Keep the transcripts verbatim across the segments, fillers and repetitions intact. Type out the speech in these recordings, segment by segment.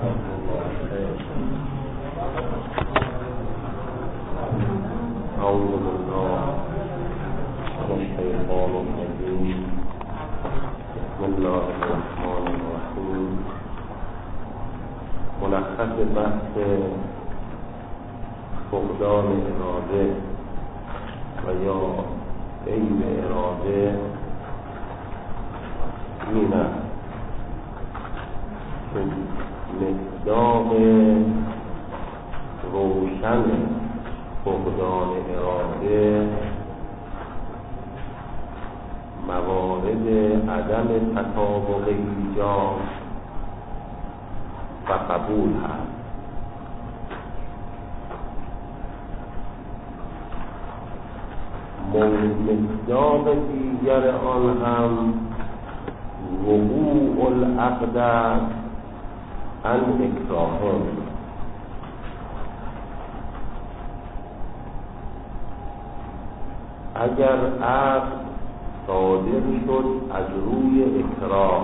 أعوذ بالله من الشيطان الرجيم بسم الله الرحمن الرحيم. ملخص بحث فقدان اراده و یا عیب اراده این است که مصداق روشن فقدان اراده موارد عدم تطابق ایجاب و قبول هست. مصداق دیگر آن هم وقوع العقد عن اکراهه. اگر عقد صادر شد از روی اکراه،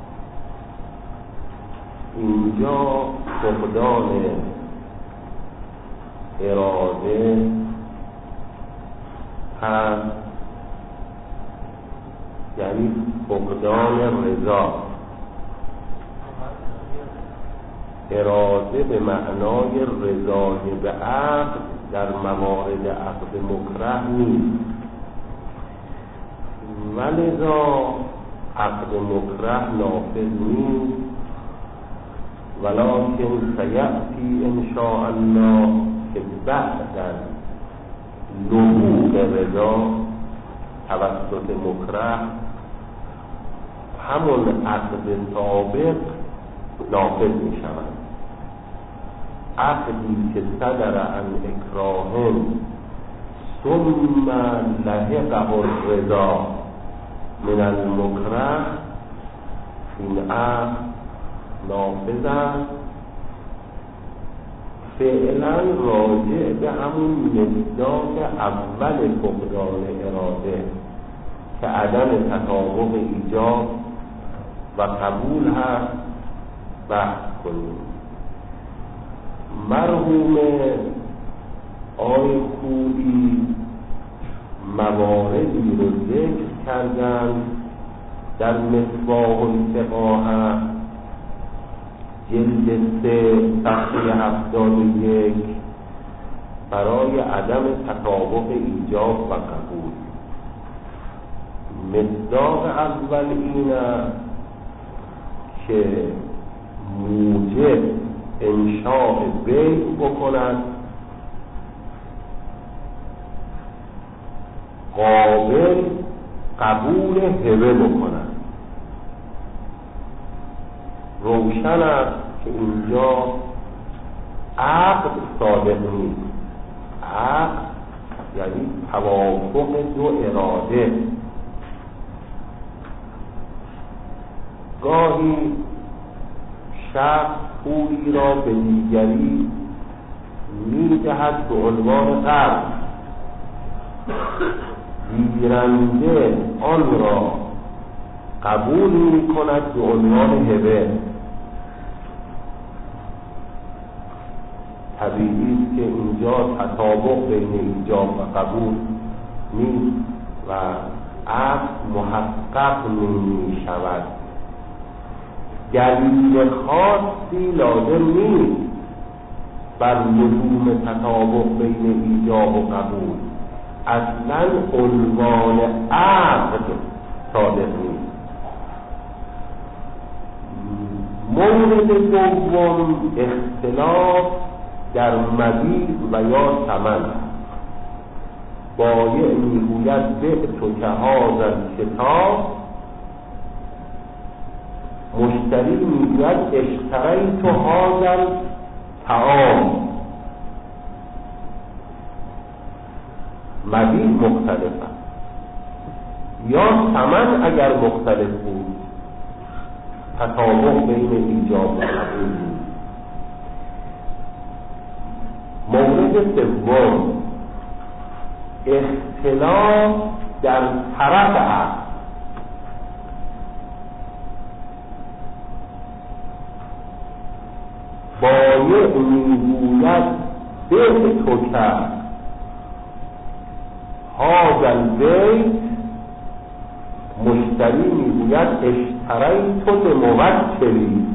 اینجا فقدان اراده هست، یعنی فقدان رضا. اراده به معنای رضای به عقد در موارد عقد مکره نیست، ولذا عقد مکره نافذ نیست، ولکن سیأتی ان شاء الله که بعد از لحوق رضا توسط مکره همون عقد سابق نافذ می شود. عقدی که صدر عن اکراه ثم لحقه الرضا من المکره، این عقد نافذ است، فعلا راجع به همون مصداق اول فقدان اراده که عدم تطابق ایجاب و قبول هست بحث کنیم. مرحوم آی خوبی مواردی رو ذکر کردن در مصباح الفقاهه جلد سه صفحه هفتاد و یک برای عدم تطابق ایجاب و قبول. مصداق اول این است که موجب انشاء بیع بکند، قابل قبول هبه بکند. روشن است که اینجا عقد صادق نیست. عقد یعنی توافق دو اراده. گاهی شخص پولی را به دیگری می‌دهد به عنوان قرض، گیرنده آن را قبول می‌کند به عنوان هبه. طبیعی است که اینجا تطابق بین ایجاب و قبول نیست و عقد محقق نمی‌شود. دلیل خاصی لازم نیست بر لزوم تطابق بین ایجاب و قبول. اصلا عنوان عقد صادق نیست. مورد دوم اختلاف در مبیع و یا ثمن. بایع میگوید بعت که هذا الکتاب، مشتری میگوید اشتریت هذا الطعام. مبیع مختلف است. یا ثمن اگر مختلف بود تطابق بین ایجاب و قبول بود. مورد سوم اختلاف در طرف عقد. بایع میگوید به تو کرد هذا البیت، مشتری میگوید اشتریت لموکلی.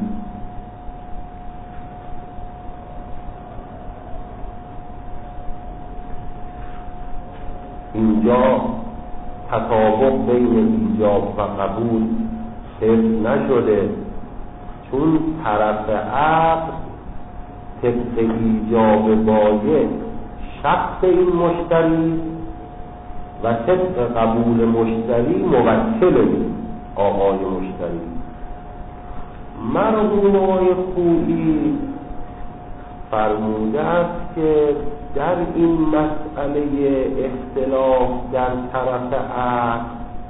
اینجا تطابق بین ایجاب و قبول حفظ نشده، چون طرف عقد طبق ایجاب بایع شخص این مشتری و طبق قبول مشتری موکل آقای مشتری. مرحوم آقای خویی فرموده است که در این مسئله اختلاف در طرف عقد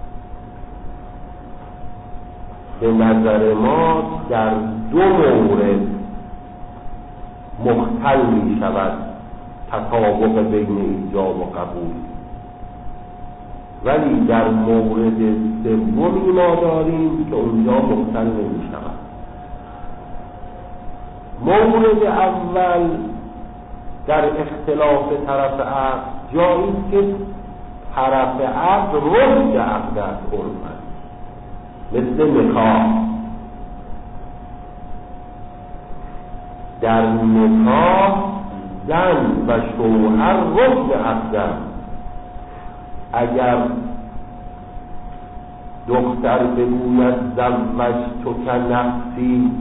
به نظر ما در دو مورد مختل می شود تطابق بین ایجاب و قبول، ولی در مورد سومی ما داریم که اونجا مختل نمی شود. مورد اول در اختلاف طرف عقد جایی که طرف عقد رشد عقد است، عرفاً مثل نکاح. در نکاح زن و شوهر رشد عقد، اگر دختر بگوید زوجتک نفسی،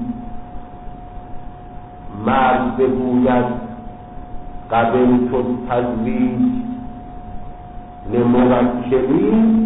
مرد بگوید قبلت التزویج لموکلی،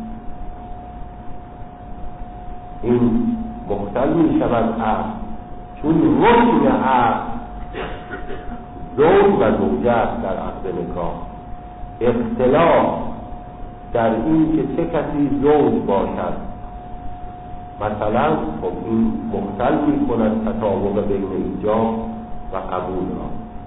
این مختل می شود عقد، چون رشد عقد زوج و زوجه است در عقد نکاح. اختلاف در این که چه کسی زوج باشد، مثلا خب این مختل می کند تطابق بین ایجاب و قبول را.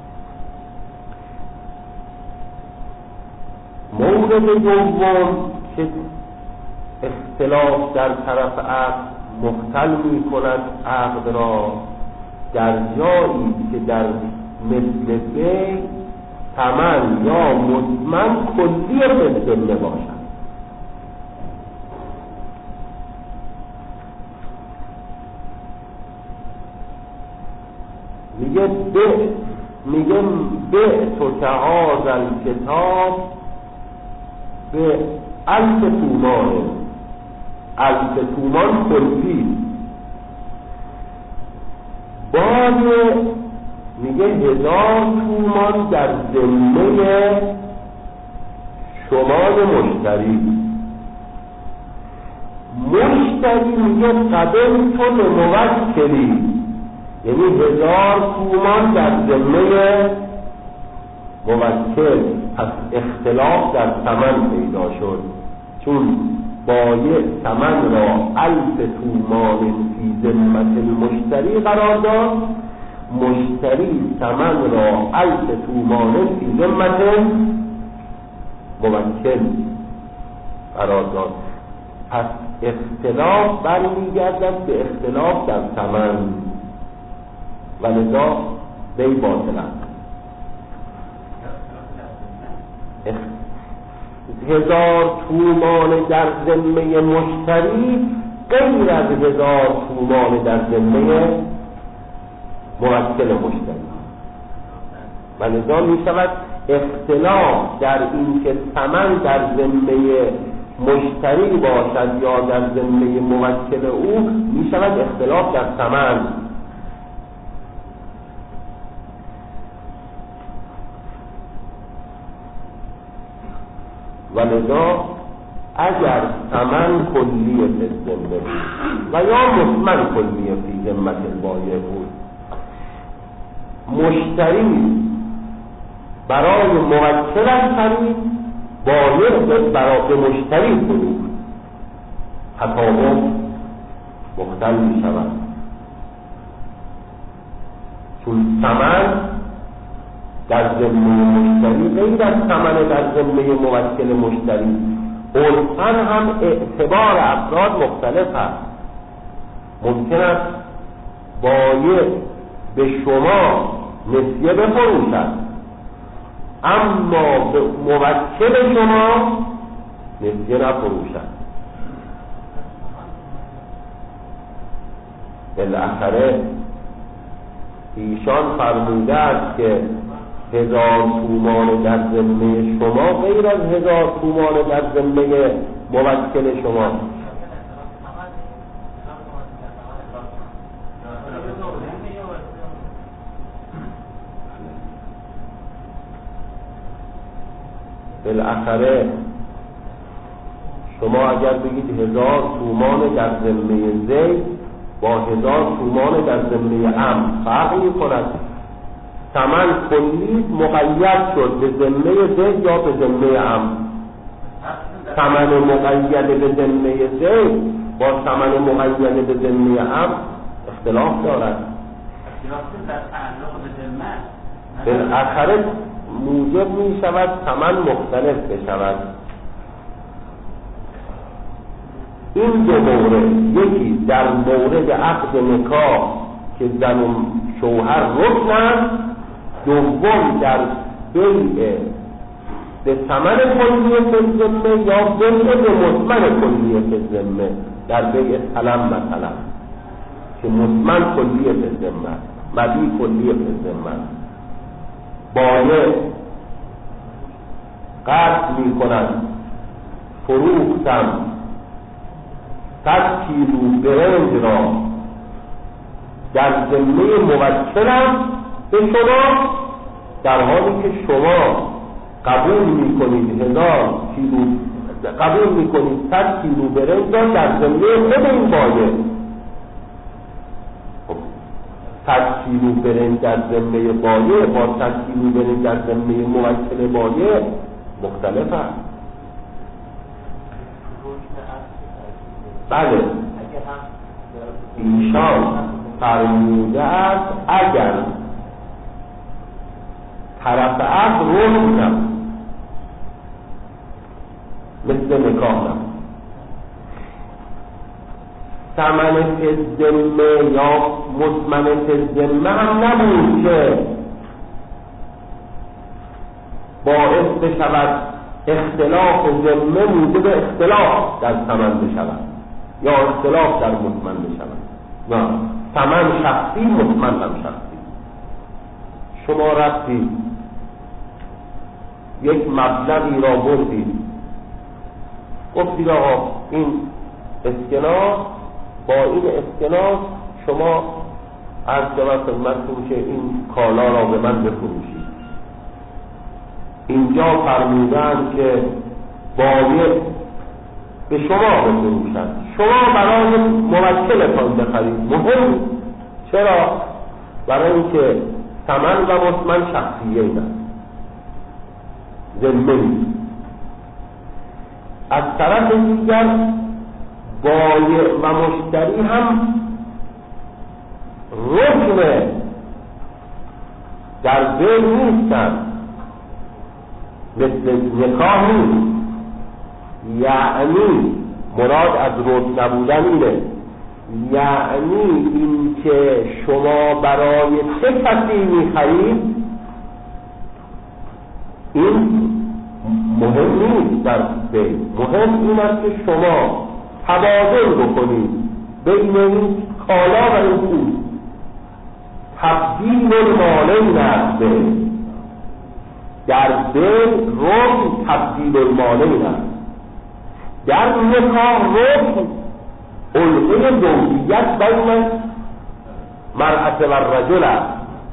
مورد دوم که اختلاف در طرف عقد مختل می کند عقد را، در جایی که در مثل بی ثمن یا مضمن کلی فضله باشد. میگه به میگه به تو تعاذ الکتاب به الف تومان، الف تومان کلی. باید میگه هزار تومان در ذمه شما مشتری. مشتری میگه قبل تو موکلی، یعنی هزار تومان در ذمه موکل. پس اختلاف در ثمن پیدا شد، چون بایع ثمن را الف تومان فی ذمت المشتری قرار داد، مشتری ثمن را الف تومان فی ذمت موکل قرار داد. پس اختلاف برمیگردد به اختلاف در ثمن و لذا بی باطل است. هزار تومان در ذمه مشتری غیر از هزار تومان در ذمه موکل مشتری، و لذا می شود اختلاف در این که ثمن در ذمه مشتری باشد یا در ذمه موکل او، می شود اختلاف در ثمن. و لذا اگر ثمن کلی فی ذمه و یا مضمن کلی فی ذمت البایع بود، مشتری برای موکل خرید، بایع برای مشتری فروخت، تطابق مختل می شود، چون ثمن در ذمه مشتری غیر از ثمن در ذمه موکل مشتری. عرفاً هم اعتبار افراد مختلف است. ممکن است بایع به شما نسیه بفروشد، اما به موکل شما نسیه نفروشد. بالاخره ایشان فرموده است که هزار تومان در ذمه شما غیر از هزار تومان در ذمه موکل شما. بالاخره شما اگر بگید هزار تومان در ذمه زید با هزار تومان در ذمه ام فرق می‌کند. ثمن کلی مقید شد به ذمه زید یا به ذمه ام. ثمن مقید به ذمه زید با ثمن مقید به ذمه ام اختلاف دارد. بالاخره موجب می شود ثمن مختلف بشود. این دو مورد، یکی در مورد عقد نکاح که زن و شوهر رکنند، دوم در بیع به ثمن کلیه فی ذمه یا بیع به مثمن کلیه فی ذمه. در بیع سلم مثلا که مثمن کلیه فی ذمه، مبیع کلیه فی ذمه، بایع قصد می کنند فروختم صد کیلو برنج را در ذمه موکلم به شما، در حالی که شما قبول می کنید هزار کیلو قبول می کنید صد کیلو برنج را در ذمه خود این بایع. صد کیلو برنج در ذمه بایع با صد کیلو برنج در ذمه موکل بایع مختلف است. بله، ایشان فرموده است اگر طرف عقد رکنم مثل نکاحم، ثمن ذمه یا مثمن ذمه هم نبود که باعث بشود اختلاف ذمه موجب اختلاف در ثمن بشود یا اختلاف در مثمن بشود. نه، ثمن شخصی، مثمن هم شخصی. شما رفتید یک مبلغی را بردید، گفتید آقا این اسکناس، با این اسکناس شما عرض شود خدمتتون که این کالا را به من بفروشید. اینجا فرمودند که باید به شما بفروشند، شما برای موکلتان بخرید. مهم چرا؟ برای اینکه ثمن و مثمن شخصیه است، ذمه نیست. از طرف دیگر بایع و مشتری هم رکن در بیع نیستند، مثل نکاح نیست. یعنی مراد از رکن نبودن اینه، یعنی این که شما برای چه کسی میخرید این مهم نیست. در بیع مهم این است که شما تبادل بکنید بین این کالا و این پول. تبدیل المالین است بیع. در بیع رکن تبدیل المالین است. در نکاح رکن الغی زوجیت بین مرأة و الرجل است،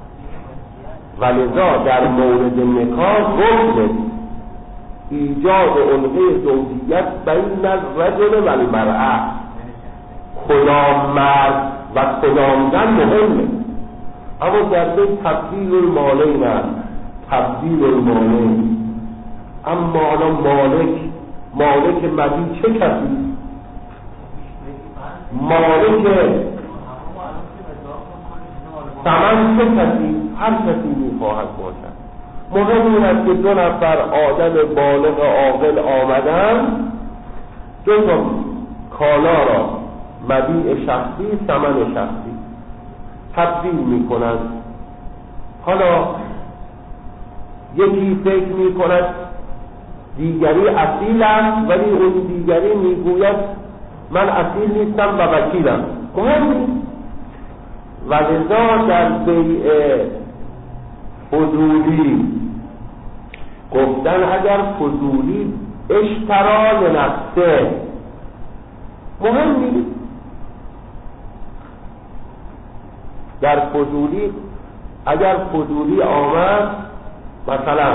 ولذا در مورد نکاح رکن ایجاد الغی زوجیت بین الرجل و المرأة. کدام مرد و کدام زن مهمه، اما در بیع تبدیل المالین است، تبدیل المالین. اما الان مالک مالک مبیع چه کسی؟ مالک ثمن چه کسی؟ هر کسی میخواهد باشد. مهم این است که دو نفر آدم بالغ عاقل آمدن، دو تا کالا را مبیع شخصی، ثمن شخصی تبدیل میکنند. حالا یکی فکر می کند دیگری اصیل است، ولی اون دیگری میگوید من اصیل نیستم و وکیلم. مهم نیست. و لذا در بیع فضولی گفتن اگر فضولی اشترا لنفسه مهم نیست. در فضولی اگر فضولی آمد مثلا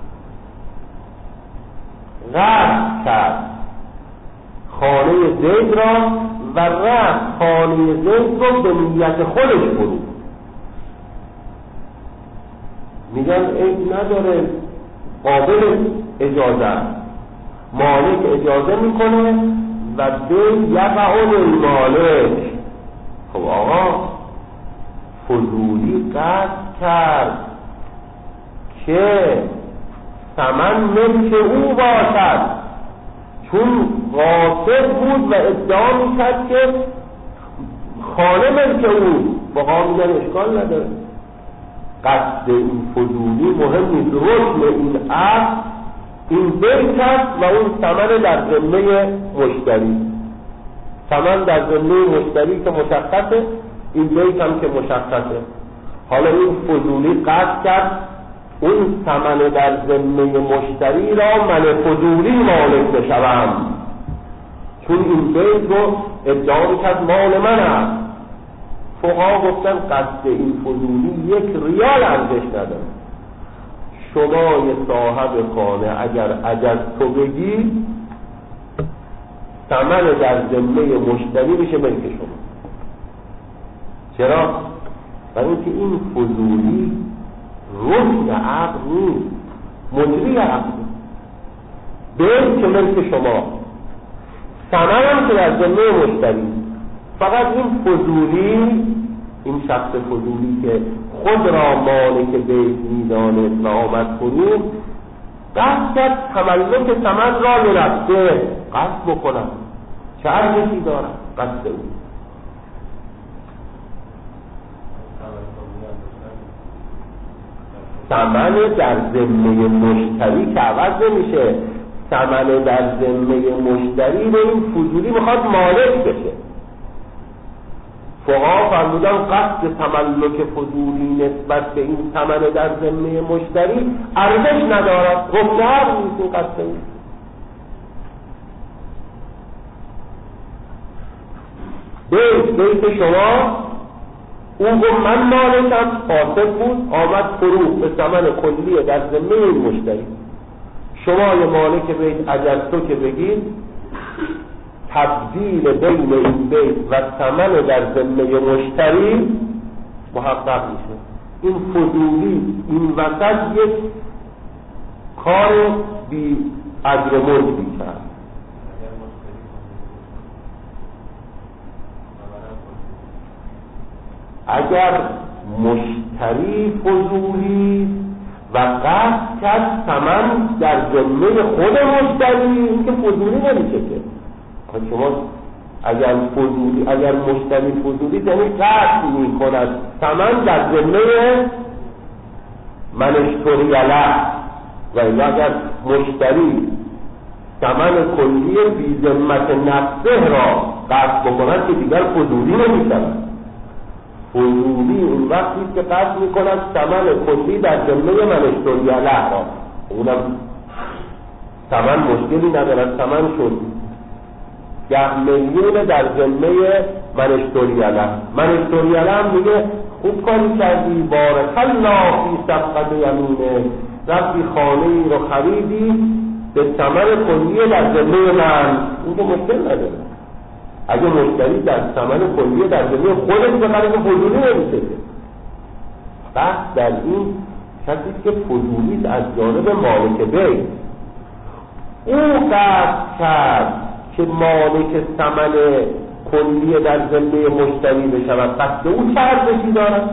غصب کرد خانه زید را و رفت خانه زید رو به نیت خودش برود، میگن عیب نداره، قابل اجازه، مالک اجازه میکنه و به یقعون المالک. خب آقا فضولی قصد کرد که ثمن ملک او باشد، چون غاصب بود و ادعا میکرد که خانه ملک او، بقا میگن اشکال نداره. قصد این فضولی مهم نیست، رکن این عقد این بیت است و اون ثمن در ذمه مشتری، ثمن در ذمه مشتری که مشخصه، این بیت هم که مشخصه. حالا این فضولی قصد کرد اون ثمن در ذمه مشتری را من فضولی مالک بشوم، چون این بیت رو ادعا کرد مال من است. فقها گفتن قصد این فضولی یک ریال ارزش نداره. شما یه صاحب خانه اگر اجاز تو بگی ثمن در ذمه مشتری میشه ملک شما. چرا؟ برای اینکه این فضولی رکن عقد نیست، مجری عقد بیت که ملک شما، ثمن هم که در ذمه مشتری. فقط این فضولی، این شخص فضولی که خود را مالک بیت میدانست و آمد کنید قصد کرد تملک ثمن را لنفسه قصد بکنم، چه ارزشی دارد قصد او. ثمن در ذمه مشتری که عوض نمیشه، ثمن در ذمه مشتری به این فضولی میخواد مالک بشه. فقها فرمودن قصد تملک فضولی نسبت به این ثمن در ذمه مشتری ارزش ندارد، رکن عقد نیست این قصد او. بیت بیت شما، اون گفت من مالکم، فاسد بود، آمد فروخت به ثمن کلیه در ذمه این مشتری. شما یه مالک بیت اجاز تو که بگید تبدیل بین این بیت و ثمن در ذمه مشتری محقق میشه. این فضولی این وسط یک کار بی اجر و مزدی کرد. اگر مشتری فضولی و قصد کرد ثمن در ذمه خود مشتری، این که فضولی نمیشه که. شما اگر فضولی اگر مشتری فضولی یعنی قصد می کند ثمن در ذمه من اشتری له، و اگر مشتری ثمن کلی بی ذمت نفسه را قصد بکند که دیگر فضولی نمیشود. فضولی اون وقتی که قصد می کند ثمن کلی در ذمه من اشتری له را، اونم ثمن مشکلی ندارد، ثمن شد ده میلیون در ذمه من اشتری له. من اشتری له هم میگه خوب کاری کردی، بارک الله فی صفقه یمینه، رفتی خانه ای رو خریدی به ثمن کلیه در ذمه من، این که مشکل نداره. اگه مشتری در ثمن کلیه در ذمه خودش بخره که فضولی نمیشه. بحث در این کسی که فضولی از جانب مالک بیت، او قصد کرد که مالک ثمن کلیه در ذمه مشتری بشود، قصد او چه ارزشی دارد؟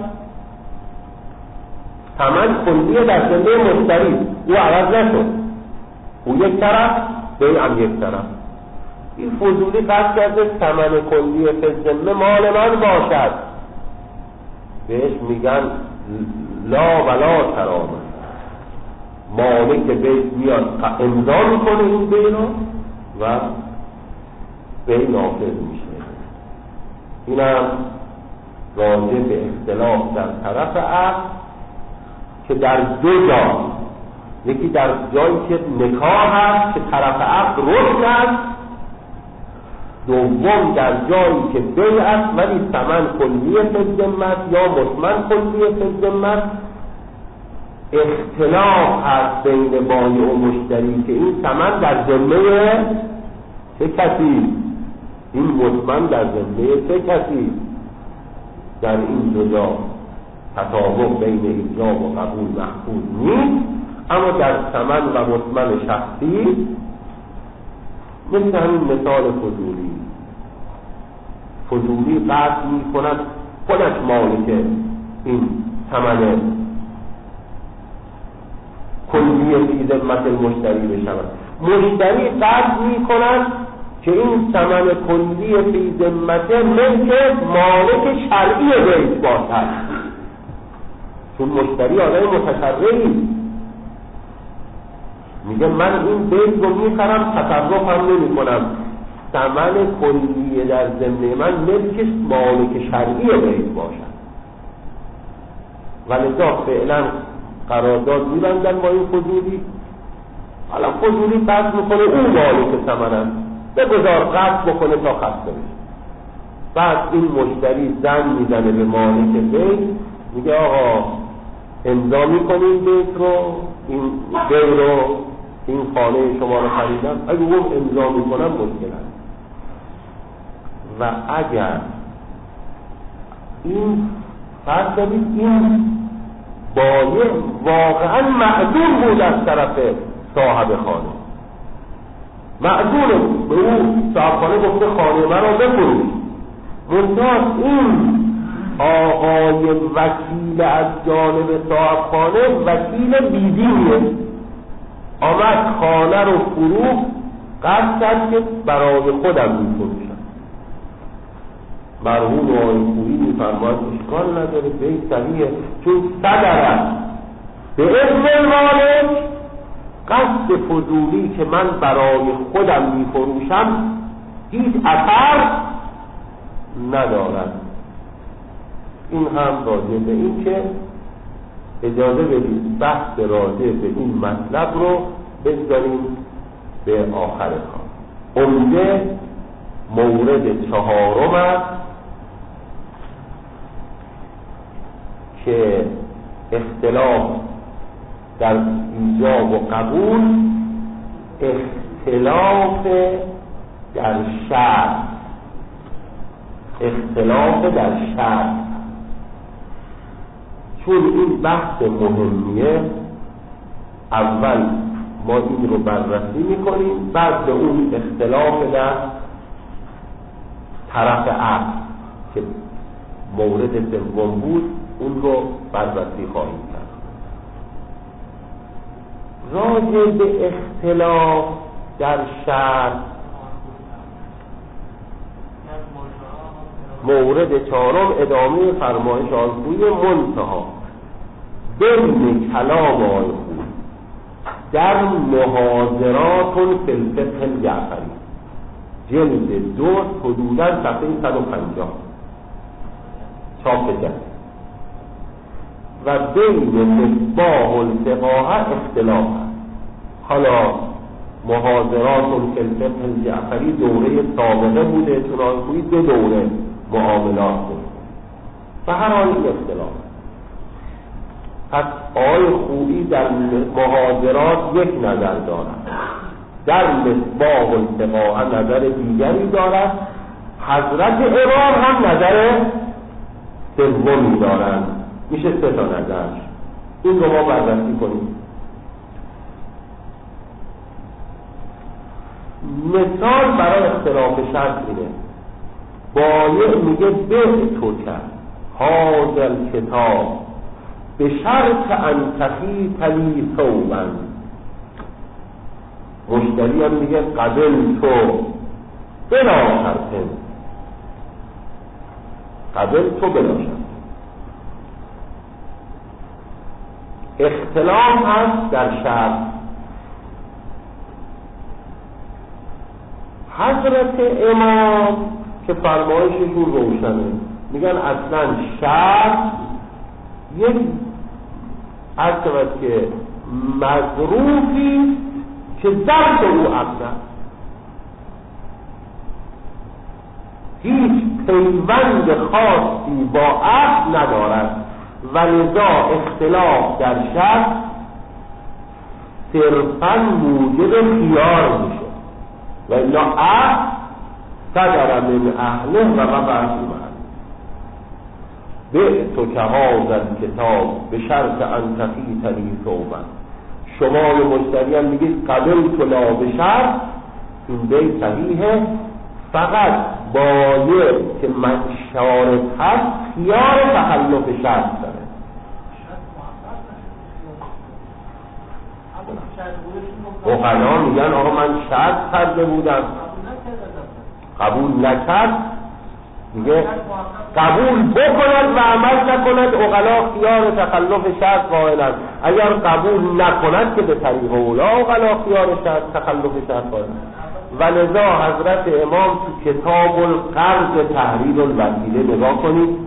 ثمن کلیه در ذمه مشتری، او عوض نشد، او یک طرف بیع هم یک طرف. این فضولی قصد کرده ثمن کلیه به ذمه مال من باشد، بهش میگن لا ولا ترامه، مالک بیت میاد امضا میکنه این بینا و بی نافذ میشه. اینم راجع به اختلاف در طرف عقل که در دو جا، یکی در جایی که نکاح هست که طرف عقل رشد است، دوم در جایی که بیع است ولی ثمن کلی فی ذمت یا مطمن کلی فی ذمت. اختلاف هست بین بایع و مشتری که این ثمن در ذمه چه کسی، این مطمن در ذمه چه کسی. در این دو جا تطابق بین ایجاب و قبول محفوظ نیست، اما در ثمن و مطمن شخصی مثل همین مثال فضولی فضولی قصد می کند خودش مالک این ثمن کلیه فی ذمت المشتری بشود. مشتری قصد می کند که این ثمن کلیه فی ذمت ملک مالک شرعی بیت باشد، چون مشتری آدم متشرعی میگه من این بیت رو میخرم تصرف هم نمی کنم، ثمن کلیه در ذمه من ملک مالک شرعی بیت باشد. ولذا فعلا قرارداد میبندن با این فضولی. حالا فضولی قصد میکنه اون مالک ثمن است، بگذار قصد بکنه تا خسته بشه. بعد این مشتری زن میزنه به مالک بیت، میگه آقا امضا میکنیم بیت رو، این بیت رو، این خانه شما رو خریدم. اگه اون امضا میکنم مشکل هست. و اگر این فرض کنید این بایع واقعا معذور بود از طرف صاحب خانه، معذور به اون صاحب خانه گفته خانه من رو بفروش، منتها این آقای وکیل از جانب صاحب خانه وکیل بیدینیه، آمد خانه رو فروخت، قصد کرد که برای خودم میفروشم. مرحوم آقای خویی میفرماید اشکال نداره، بیت صحیحه، چون صدر به اذن مالک قصد فضولی که من برای خودم میفروشم هیچ اثر ندارد. این هم راجع به این که اجازه بدید بحث راجع به این مطلب رو بگذاریم به آخر کار. عمده مورد چهارم است که اختلاف در ایجاب و قبول اختلاف در شرط، اختلاف در شرط. چون این بحث مهمیه، اول ما این رو بررسی میکنیم، بعد به اون اختلاف در طرف عقل که مورد سوم بود اون رو بررسی خواهیم کرد. راجع به اختلاف در شرط مورد چهارم ادامه فرمایش آقای منتها بین کلام آقای خویی در محاضرات فی الفقه الجعفری جلد دو حدوداً صفحه صد و پنجاه چاپ کرد و بین مصباح الفقاهه اختلاف هست. حالا محاضرات فی الفقه الجعفری دوره سابقه بوده، چون آقای خویی دو دوره معاملات بود و هر حال این اختلاف. پس آقای خویی در محاضرات یک نظر دارد، در مصباح الفقاهه نظر دیگری دارد، حضرت امام هم نظر سومی دارند. میشه سه تا نظر، این رو ما بررسی کنیم. مثال برای اختلاف شرط اینه، بایع میگه به تو کرد هذا الکتاب به شرط ان تخیط لی ثوبا، مشتری هم میگه قبل تو بلا شرط، قبل تو بلا شرط. اختلاف هست در شرط. حضرت امام که فرمایششون روشنه، میگن اصلا شرط یک از که مظروفی که ذات او عقل هیچ پیوند خاصی با عقل ندارد و لذا اختلاف در شرط صرفاً موجب خیار میشه و الا عقل صدر من اهله و وقع فی محله. بعت که هذا کتاب به شرط ان تقیتنی ثوبا. شما به مشتریان میگید قبلت لا به شرط، این بیت صحیحه، فقط باید که من شارط هست خیار تخلف شرط داره. اقلا میگن آقا من شرط کرده بودم قبول نکرد، میگه قبول بکند و عمل نکند، اقلا خیار تخلف شرط قائلند. اگر قبول نکند که به طریق اولا اقلا خیار شرط تخلف شرط قائلند. و لذا حضرت امام تو کتاب القرض تحریر الوسیله نگاه کنید،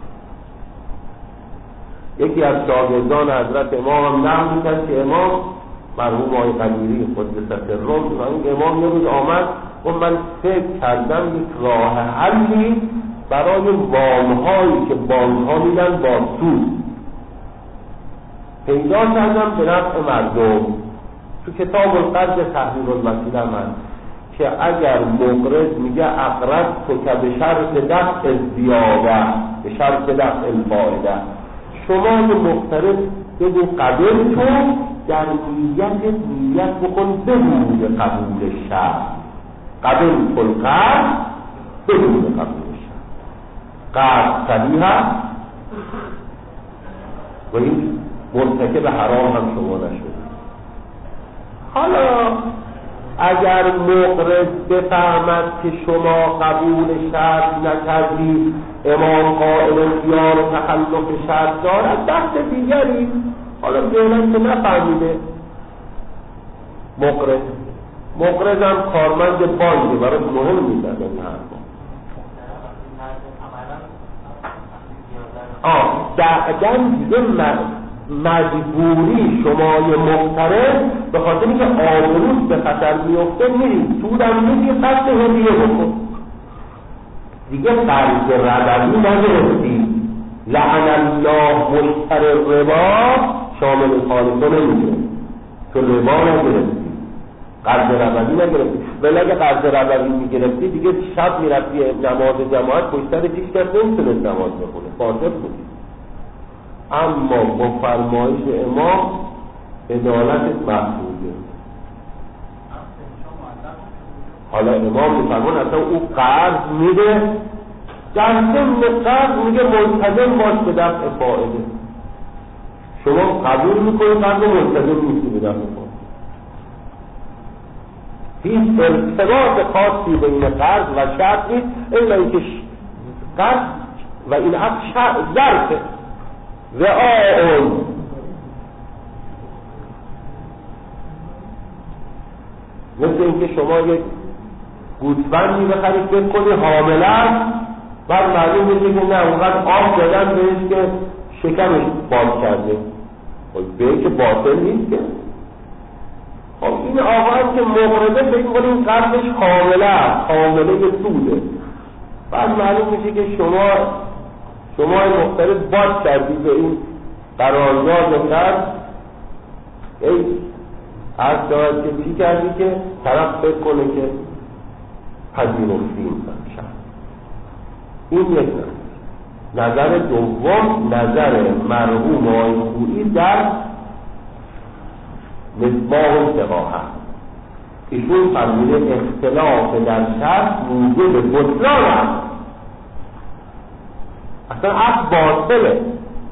یکی از شاگردان حضرت امام هم نقل می‌کرد که امام مرحوم آقای قدیری قدس سره و این امام یه روز آمد و من فکر کردم یک راه حلی برای وام‌هایی که بانک‌ها میدن با سود پیدا کردم به نفع مردم. تو کتاب القرض تحریر الوسیله من که اگر مقرض میگه اقرض تو که به شرط دفع زیاده، به شرط دفع الفایده، شما به مقترض بگو قبل تو، در نیت نیت بکن بدون قبول شرط. قبل تو القرض بدون قبول شرط، قرض صحیح و این مرتکب حرام هم شما نشد. حالا اگر مقرض بفهمد که شما قبول شرط نکردید، امام قائل خیار و تخلف شرط دارد، بحث دیگری. حالا ذهنم که نفهمیده مقرض مقرض هم کارمند بانکه، برای مهم میدن این حرفا. آه بعداً دیگه مجبوری شمای مقترض به خاطر اینکه آبروت به خطر میفته میرید سودم میدی قصد هدیه بکن، دیگه قرض ربوی نگرفتی. لعن الله مشتر الربا شامل خالصه نمیشه، تو ربا نگرفتی، قرض ربوی نگرفتی. ولی اگه قرض ربوی میگرفتی دیگه شب میرفتی نماز جماعت پشتر پیش کرد نمیتونست نماز بخونه، فاسد بودی. اما با فرمایش امام عدالت محفوظه. حالا امام میفرمان اصلا او قرض میده، در ضمن قرض میگه ملتزم باش به دفع فائده. شما قبول میکنید قرض ملتزم نیستی به دفع فائده. هیچ ارتباط خاصی بین قرض و شرط نیست، الا اینکه قرض و این عقد ظرفه رعاون. مثل اینکه شما یک گوسفندی بخرید فکر کنی حامله است، بعد معلوم میشه که نه اونقدر آب دادن بهش که شکمش باز کرده، خب به که باطل نیست که. خب این آقا هم که مقرضه فکر کنیم قلبش حامله است، حامله سوده، بعد معلوم میشه که شما شما مختلف باز کردی به این قرارداد قرض. ای عرض دارد که چی کردی که طرف فکر کنه که پذیرفتیم شد. این یک نظر. نظر دوم نظر مرحوم آقای خویی در مصباح الفقاهه. ایشون فرموده اختلاف در شرط موجب بطلان است، اصلا عقد باطله.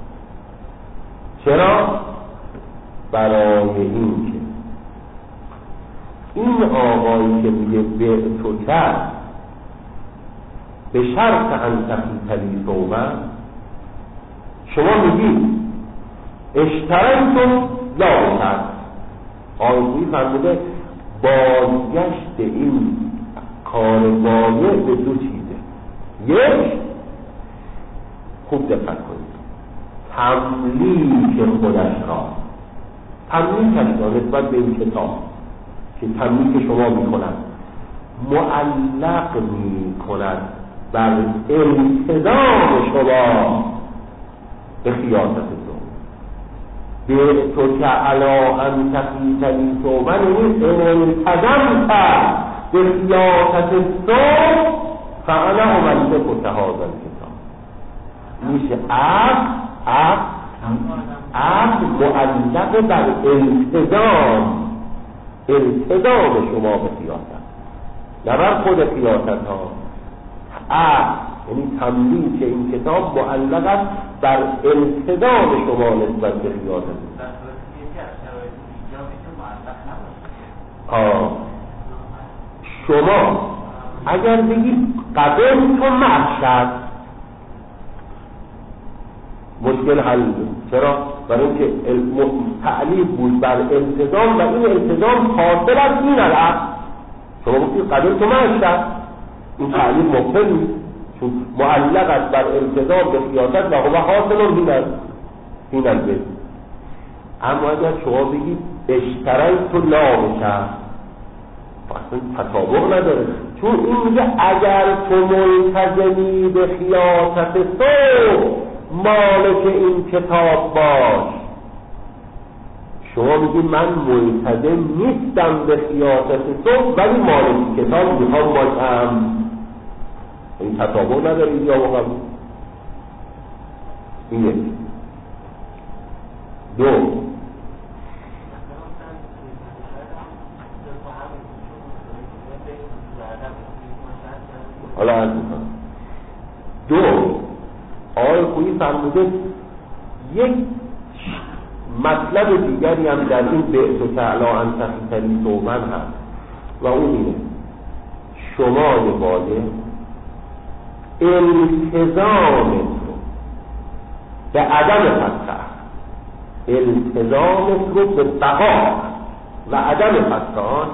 چرا؟ برای این که این آقایی که میگه به تو کرد به شرط ان تقیتنی ثوبا، شما میگید اشترایتون لا کرد. آیوی فرموده بازگشت این کار بایع به دو چیزه. یک، خوب دقت کنید، تملیک خودش را، تملیکش را نسبت به این کتاب که تملیک شما می کند، معلق می کند بر التزام شما به خیاطت تو. به تو که علا ان تقیتنی تو من این التزم کرد به خیاطت تو فانا املک کتهاز الکتاب. میشه عقد عقد عقد معلق بر التزام، التزام شما به خیاطت، نه بر خود خیاطت ها. عقد یعنی تملیک این کتاب معلق است بر التزام شما نسبت به خیاطت. آه شما اگر بگید قبل تو معشد مشکل حل بود. چرا؟ برای اینکه تعلیق بود بر التزام و این التزام حاصل از این العقد. شما بگید قبل تو معشد، این تعلیق مبطل نیست چون معلق است بر التزام به خیاطت و هو حاصل این است این البته. اما اگر شما بگید اشترایت تو لا بشد اصلا تطابق نداره، چون این میگه اگر تو ملتزمی به خیاطت تو مالک این کتاب باش. شما میگید من ملتزم نیستم به خیاطت تو ولی مالک کتاب میخوام باشم، این تطابق نداره اینجا واقعا. این یک. دو، حالا عرض میکنم. دو، آقای خویی فرموده یک مطلب دیگری هم در این بعث و تعلا ان تقیتنی تومن هست و اون اینه شما باید التزام رو به عدم فتح، التزام رو به بقا و عدم فتح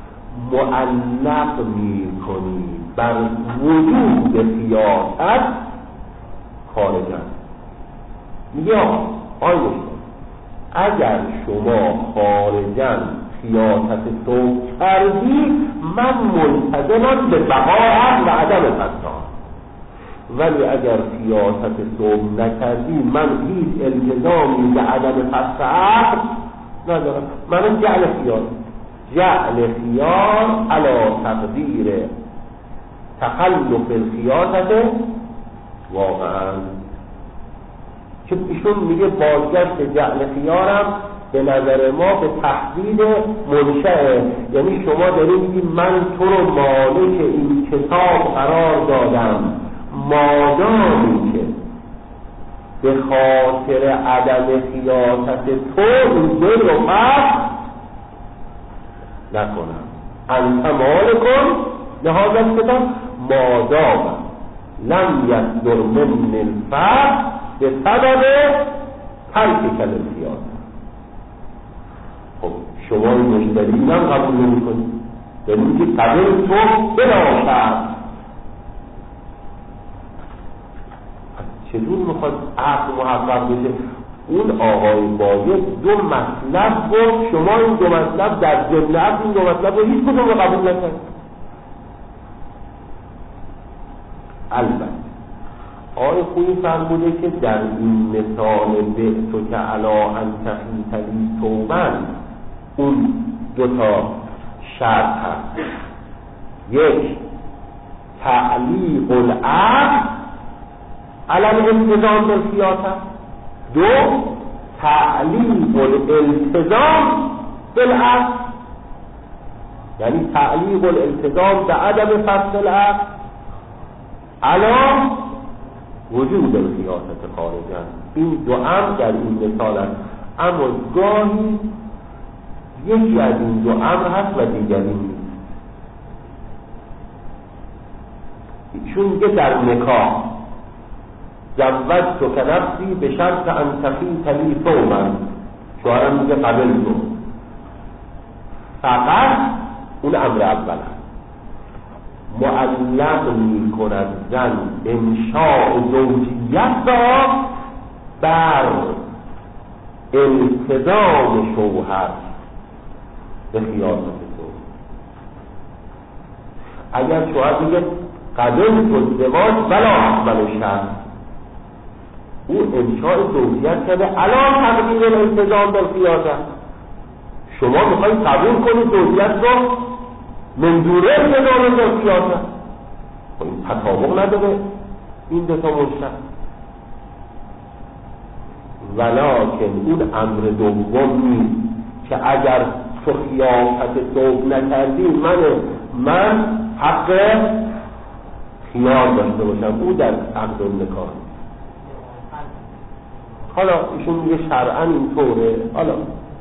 معلق می کنی بر وجود خیاطت خارجن. یا آی مشکل اگر شما خارجن خیاطت تو کردی من ملتزمم به بقا و عدم فتح، ولی اگر خیاطت تو نکردی من هیچ التزامی به عدم فتح ندارم. من جعل خیاط جعل خیار علا تقدیر تخلف الخیاطت واقعا که ایشون میگه بازگشت جعل خیارم به نظر ما به تحدید منشأ، یعنی شما دارید میگید من تو رو مالک این کتاب قرار دادم مادامی که به خاطر عدم خیاطت تو این دل رو فرق نکنم. انت مالکن لهذا الکتاب مادام لم یصدر من الفرق به سبب ترک کلمه خیاطت. خب شما این مشتری هم قبول نمی کنید، دارید که قبل تو بناشد. چطور میخواد عقل محقق بشه؟ اون آقای باید دو مطلب گفت، شما این دو مطلب در جمله عقل این دو مطلب رو هیچ کدوم رو قبول نکنید. البته آقای خویی فرموده که در این مثال بعث که علا ان تقیتنی تومن اون دوتا شرط هست. یک، تعلیق العقد علی الالتزام بالخیاطه. دو، تعلیق الالتزام بالعقد، یعنی تعلیق الالتزام به عدم فسخ العقد علی وجود الخیاطت خارجا. این دو امر در این مثال هست، اما گاهی یکی از این دو امر هست و دیگری نیست. چون که در نکاح زوجت که نفسی به شرط ان تفیت لی ثوبا، شوهرم میگه قبل تو، فقط اون امر اول هست. معلق می کند زن انشاء زوجیت را بر التزام شوهر به خیانت تو. اگر شوهر میگه قبل تو ازدواج ولا اقبل شرط، او انشاء زوجیت کرده الان تقدیم الالتزام به خیانت. شما میخواید قبول کنید زوجیت رو من دوره التزام به خیانت، این تطابق نداره این دو تا مشترک. ولکن اون امر دوم نیست که اگر تو خیانت توب نکردی من من حق خیال داشته باشم، او در عقد نکاح. حالا ایشون میگه شرعاً اینطوره. حالا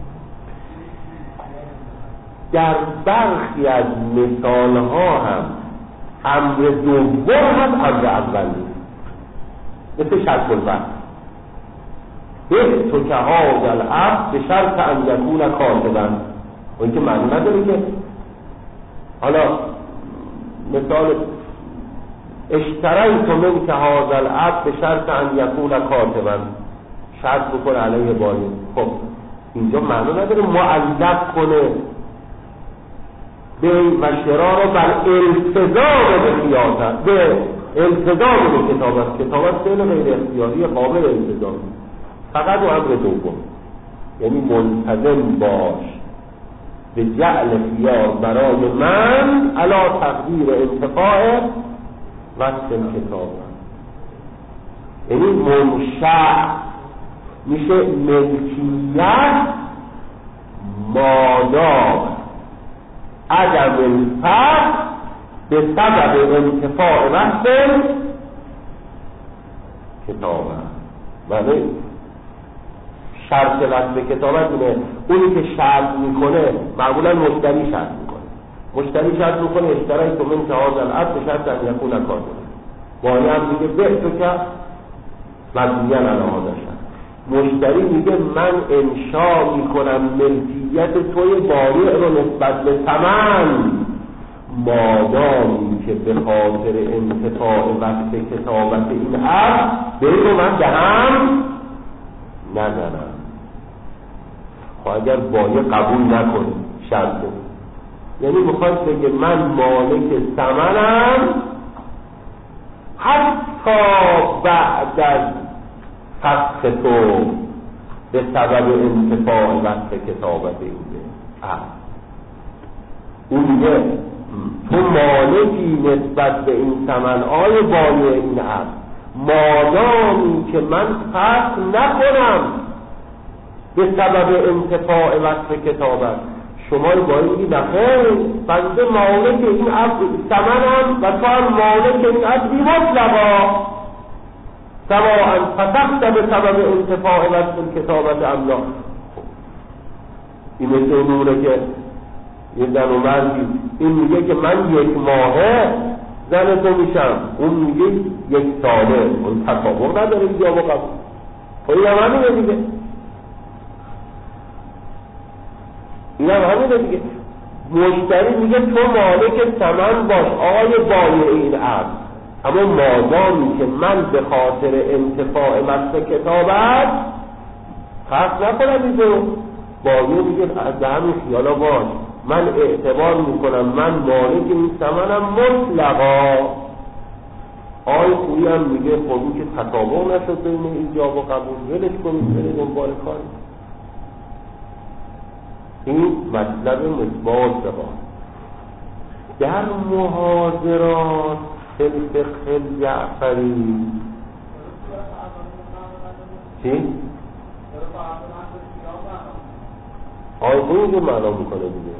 در برخی از مثال ها هم امر دوم هم امر اول نیست، مثل شرط الوقت به تو که هذا العقد به شرط ان یکون کاتبا، و این که معنی نداره که حالا مثال اشتریت من که هذا العقد به شرط ان یکون کاتبا، شرط بکنه علیه بایی. خب اینجا معنی نداره معلق کنه به و شرا رو بر التزام به خیانت، به التزام به کتابت. کتابت فعل غیر اختیاری قابل التزام، فقط و امر دوم، یعنی منتظم باش به جعل خیار برای من علا تقدیر انتفاع وقت کتاب، یعنی منشأ میشه ملکیت مادام عدم الفرق به سبب انتفاع وقت کتاب. ولی شرط وقت کتابت اینه، اونی که شرط میکنه معمولا مشتری شرط میکنه، مشتری شرط میکنه اشترای تو من که هذا العقد به شرط ان یکون کاتبا، وانی هم میگه به تو که مبنیاً علی هذا شرط. مشتری میگه من انشا میکنم ملکیت توی بایع رو نسبت به ثمن، مادامی که به خاطر انتفاع وقت کتابت این عقد به این رو من دهم نزنم. خب اگر بایع قبول نکنه شرط، یعنی میخواد بگه من مالک ثمنم حتی بعد از فسخ تو به سبب انتفاع وقت کتابت اینه. اون میگه تو مالکی نسبت به این ثمن آی بایع این عقد، مادامی که من فسخ نکنم به سبب انتفاع وقت کتابت. شما بایع میگی نخیر بنده مالک این عقد ثمنم و تو هم مالک این عقد بی مطلقا، سواء فسخت به سبب انتفاع وقت کتابت ام لا. این مثل نوره که یه زن و مردی، این میگه که من یک ماهه زن تو میشم، اون میگه یک ساله، اون تطابق نداره یا با قبول. خب این هم همینه دیگه، این هم همینه دیگه. مشتری میگه تو مالک ثمن باش آقای بایع این عقد، اما مادامی که من به خاطر انتفاع وقت کتابت خرص نکنم اینجا، بایع میگه از همین خیالا باش من اعتبار میکنم من مالک این ثمنم مطلقا. آی خویی هم میگه خودی که تطابق نشد بین ایجاب و قبول، ولش کنید بره دنبال کاری. این مطلب مثبات دبا در محاضرات فقه الجعفری. چی؟ آی خویی اینجا معنا میکنه دیگه.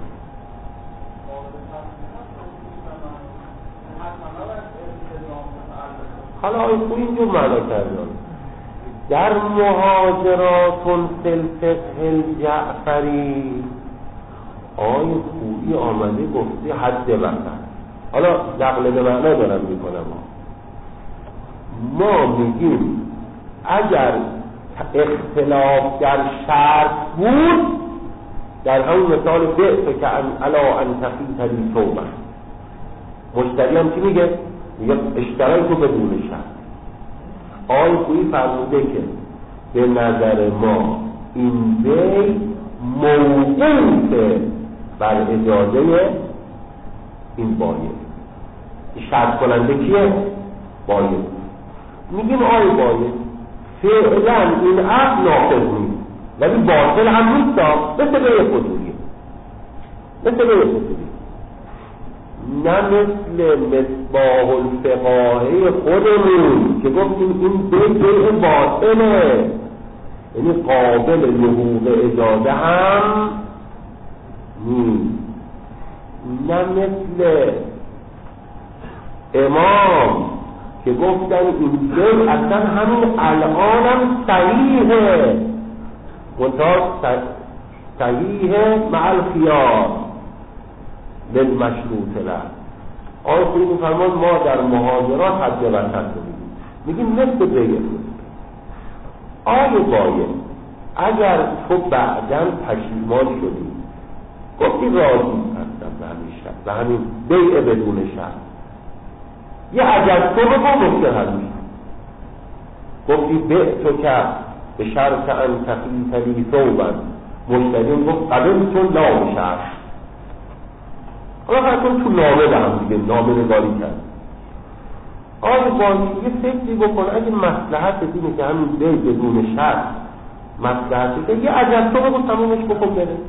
حالا آی خویی اینجا معنا کردن در محاضرات فقه الجعفری. آی خویی آمده گفته حد وقت، حالا نقل به معنا دارم میکنم، ما میگیم اگر اختلاف در شرط بود، در همون مثال بعت که علا ان تقیت لی ثوبا، مشتری هم چی میگه؟ میگه اشترای تو بدون شرط. آقای خویی فرموده که به نظر ما این بی موقوف بر اجازه این بایع. شرط کننده کیه؟ بایع. میگیم آقای بایع فعلا این عقد نافذ نیست، ولی باطل هم نیست، مثل به فضولیه، مثل به فضولیه، نه مثل مصباح الفقاهه خودمون که گفتیم این به بیع باطله، یعنی قابل لحوق اجازه هم نیست، نه مثل امام که گفتن این بیع اصلا همین الان هم صحیحه، منتها صحیحه مع الخیار للمشروط له. آقای خویی می‌فرماید ما در محاضرات حد وسط می‌گیم، میگیم مثل بیع. آقای بایع اگر تو بعداً پشیمان شدی گفتی راضی هستم به همین شرط، به همین بیع بدون شرط، یه عجب تو بگو مشکل حل میشه، گفتی بیع تو که به شرط ان تقیت لی ثوبا، مشتری گفت قبل تو لا شرط، حالا فرصون تو نامه به هم دیگه نامه نگاری کرد. آقای بانکی یه فکری بکن، اگه مصلحت اینه که همین بیع بدون شرط مصلحته، یه عجب تو بگو تمومش بکن بره.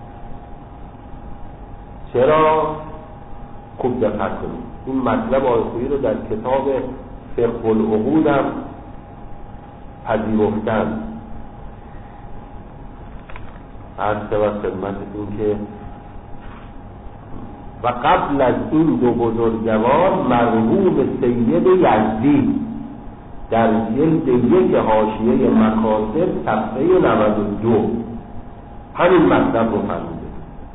چرا؟ خوب دقت کنید، این مطلب آقای خویی رو در کتاب فقه العقود هم پذیرفتن. عرض شود خدمتتون که و قبل از این دو بزرگوار مرحوم سید یزدی در جلد یک حاشیه مکاتب صفحه نود و دو همین مطلب رو فرموده.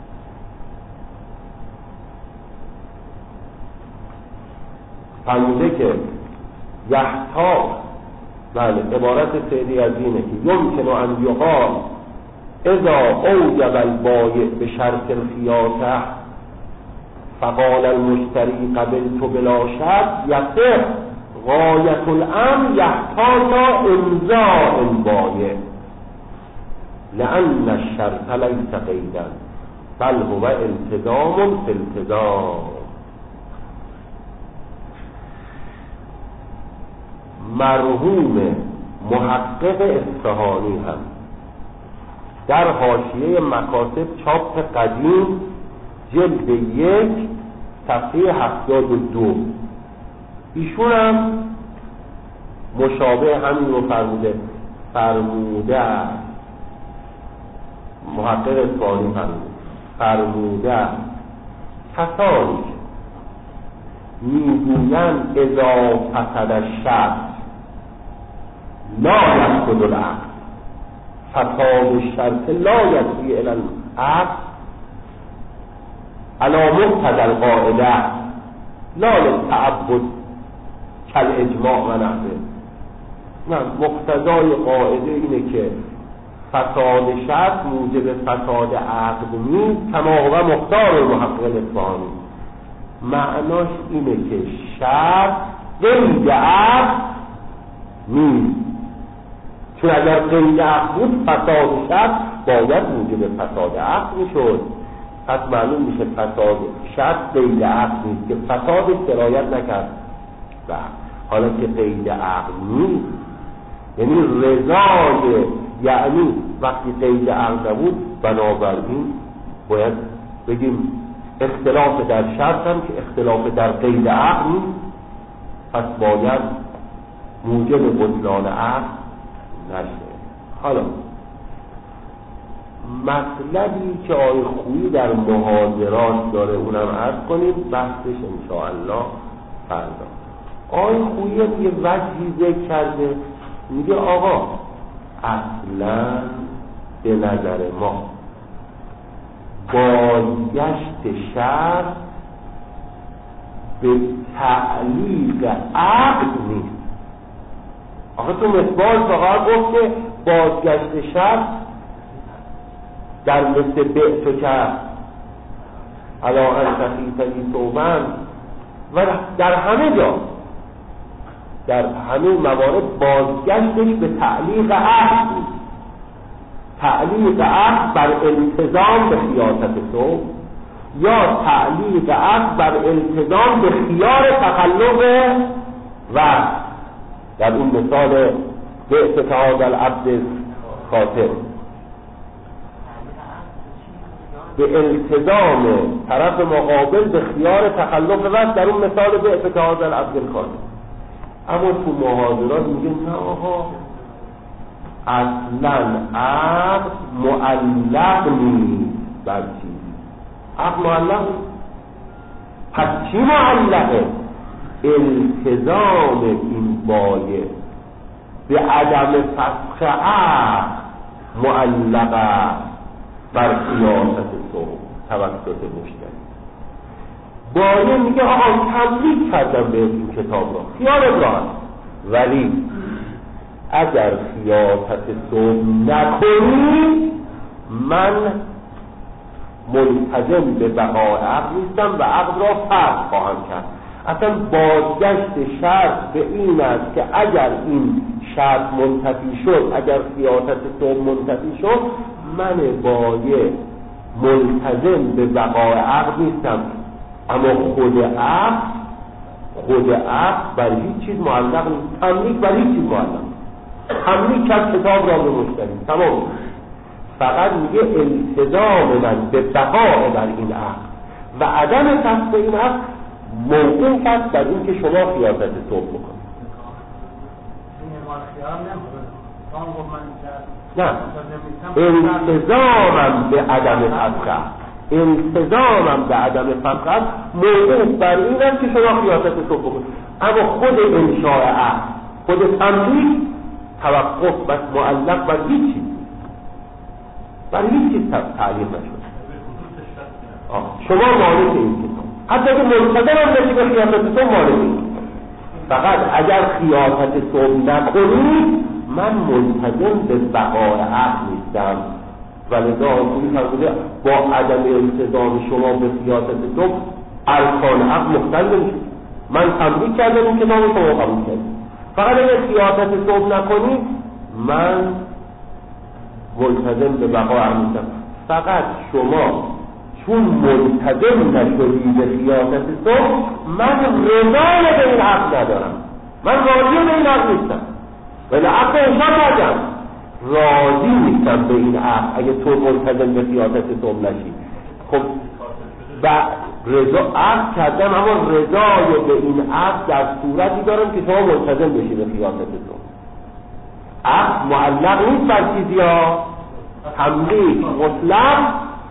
فرموده که یحتاج، بله عبارت سیدی از اینه که یمکن ان یقال اذا اوجب البایع به شرط الخیاطه فقال المشتری قبلت بلا شرط، یصح غایت الامر یحتاج امضاء البایع لان الشرط لیس قیدا بل هو التزام فی التزام. مرحوم محقق اصفهانی هم در حاشیه مکاتب چاپ قدیم جلد یک صفحه هفتاد و دو ایشون هم مشابه همین رو فرموده فرموده محقق اصفهانی فرموده فرموده کسانی میگویند اذا فسد الشرط لا یفسد العقد، فساد الشرط لا یفضی الی العقد علی مقتضی القاعده لا للتعبد کالاجماع و نحوه. نه، مقتضای قاعده اینه که فساد شرط موجب فساد عقد نیست، کما هو مختار محقق اصفهانی. معناش اینه که شرط قید عقد نیست، چون اگر قید عقد بود فساد شرط باید موجب فساد عقد میشد، پس معلوم میشه فساد شرط قید عقد نیست که فساد سرایت نکرد. و حالا که قید عقد نیست یعنی رضای، یعنی وقتی قید عقد بود بنابراین باید بگیم اختلاف در شرط هم که اختلاف در قید عقد نیست، پس باید موجب بطلان عقد نشه. حالا مطلبی که آقای خویی در محاضرات داره اونم عرض کنیم، بحثش انشاءالله فردا. آقای خویی یه وجهی ذکر کرده، میگه آقا اصلا به نظر ما بازگشت شرط به تعلیق عقد نیست. آخه تو مثبال فقط گفت که بازگشت شب در مثل بعت و کرد علا ان تخیطنی صوبن و در همه جا در همه موارد بازگشتش به تعلیق عهد بود. تعلیق عهد بر التزام به خیاطت صبح یا تعلیق عهد بر التزام به خیار تخلف و در اون مثال بعت هذا العبد خاطر به التزام طرف مقابل به خیار تخلف و در اون مثال بعت هذا العبد خاطر. اما تو محاضرات میگه نه آقا اصلا عقد معلق نیست بر چیزی. عقد معلق پس چی معلقه؟ التزام این بایع به عدم فسخ عقد معلقه بر خیاطت صبح توسط مشتری. بایع میگه آقا تملیک کردم به این کتاب را خیال راحت، ولی اگر خیاطت صبح نکنی من ملتزم به بقای عقد نیستم و عقد را فسخ خواهم کرد. اصلا بازگشت شرط به این است که اگر این شرط منتفی شد، اگر خیاطت صبح منتفی شد، من بایع ملتزم به بقای عقد نیستم. اما خود عقد خود عقد بر هیچ چیز معلق نیست. تملیک بر هیچ چیز معلق نیست. تملیک کرد کتاب را به مشتری تمام. فقط میگه التزام من به بقای بر این عقد و عدم فسخ این عقد موقوف است بر این که شما خیاطت صبح بکنید. نه، التزامم به عدم فسخ التزامم به عدم فسخ موقوف بر این است که شما خیاطت صبح بکنید. اما خود انشاء عقد، خود تملیک توقف بس معلق بر هیچ چیز بر هیچ چیز تعلیق نشد. شما مالک این کتاب، حتی که ملتزم هم بشی به خیاطت صبح مالک این کتاب. فقط اگر خیاطت صبح نکنید من ملتزم به بقای عقد نیستم. ولذا آنجوری فرموده با عدم التزام شما به خیاطت صبح ارکان عقد مختل نمیشه. من تملیک کردم این کتاب شما قبول کردید. فقط اگر خیاطت صبح نکنید من ملتزم به بقای عقد نیستم. فقط شما چون ملتزم نشدی به خیاطت صبح من رضای به این عقد ندارم، من راضی به این عقد نیستم. ولی عقد انشاء کردم راضی نیستم به این عقد اگه تو ملتزم به خیاطت صبح نشی. خب و رضا عقد کردم اما رضای به این عقد در صورتی دارم که شما ملتزم بشی به خیاطت صبح. عقد معلق نیست بر چیزی ها، تملیک مطلق.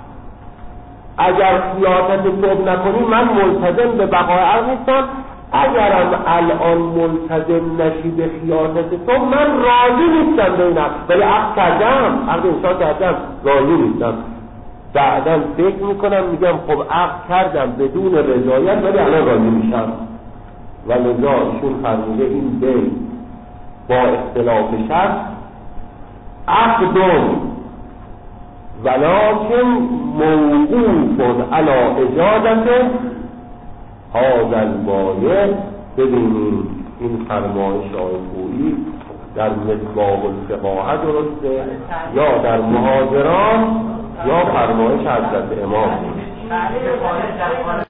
اگر خیاطت صبح نکنی من ملتزم به بقای عقد نیستم. اگرم الان ملتزم نشی به خیاطت صبح من راضی نیستم به این عقد، ولی عقد کردم، عقد انشاء کردم، راضی نیستم. بعداً فکر میکنم میگم خب عقد کردم بدون رضایت ولی الان راضی میشم. ولذا ایشون فرموده این بی با اختلاف شرط عقدون ولکن موقوف علی اجازت هذا البایع. ببینیم این فرمایش آقای خویی در مصباح الفقاهه درسته یا در مهاجران یا فرمایش حضرت امام.